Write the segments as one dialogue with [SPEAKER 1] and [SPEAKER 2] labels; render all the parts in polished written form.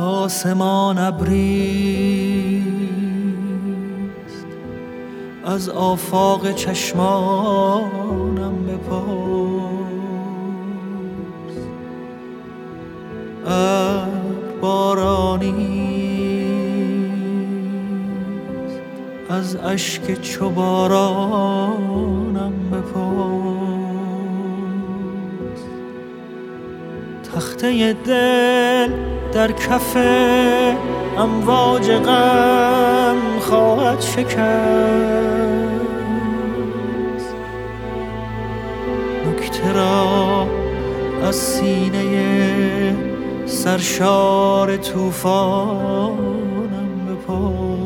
[SPEAKER 1] آسمان ابریست، از آفاق چشمانم بپرس. ابر بارانیست، از اشک چو بارانم بپرس. تخته دل در کف امواج غم خواهد شکست، نکته را از سینه سرشار طوفانم بپرس.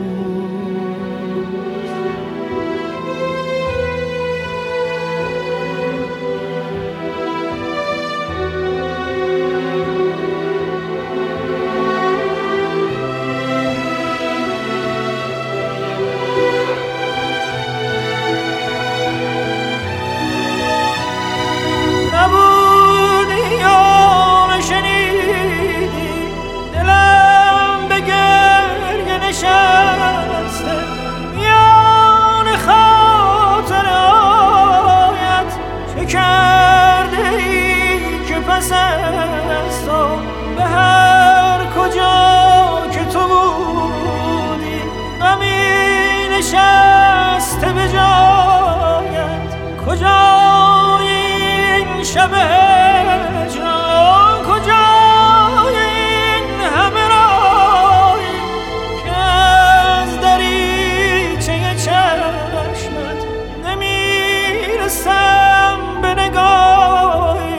[SPEAKER 1] به هر کجا که تو بودی غمی نشسته به جایت. کجای این شب هجران، کجای این همه رایی که از دریچه چشمت نمیرسم به نگاهی.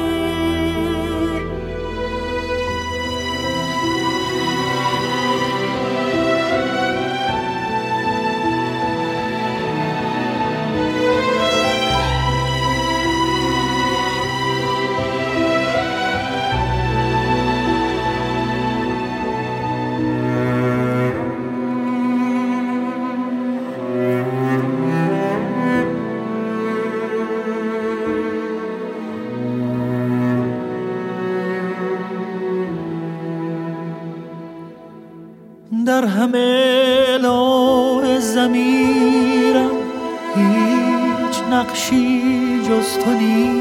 [SPEAKER 1] در همه لوح ضمیرم هیچ نقشی جز تو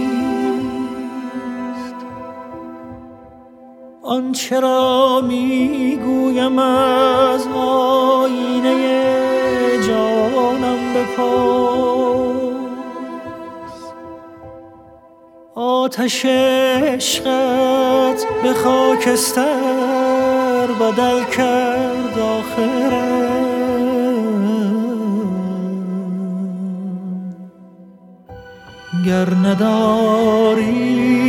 [SPEAKER 1] نیست. آنچه را میگویم از آینه جانم بپرس. آتش عشقت به خاکستر بدل کرد آخرم. گر نداری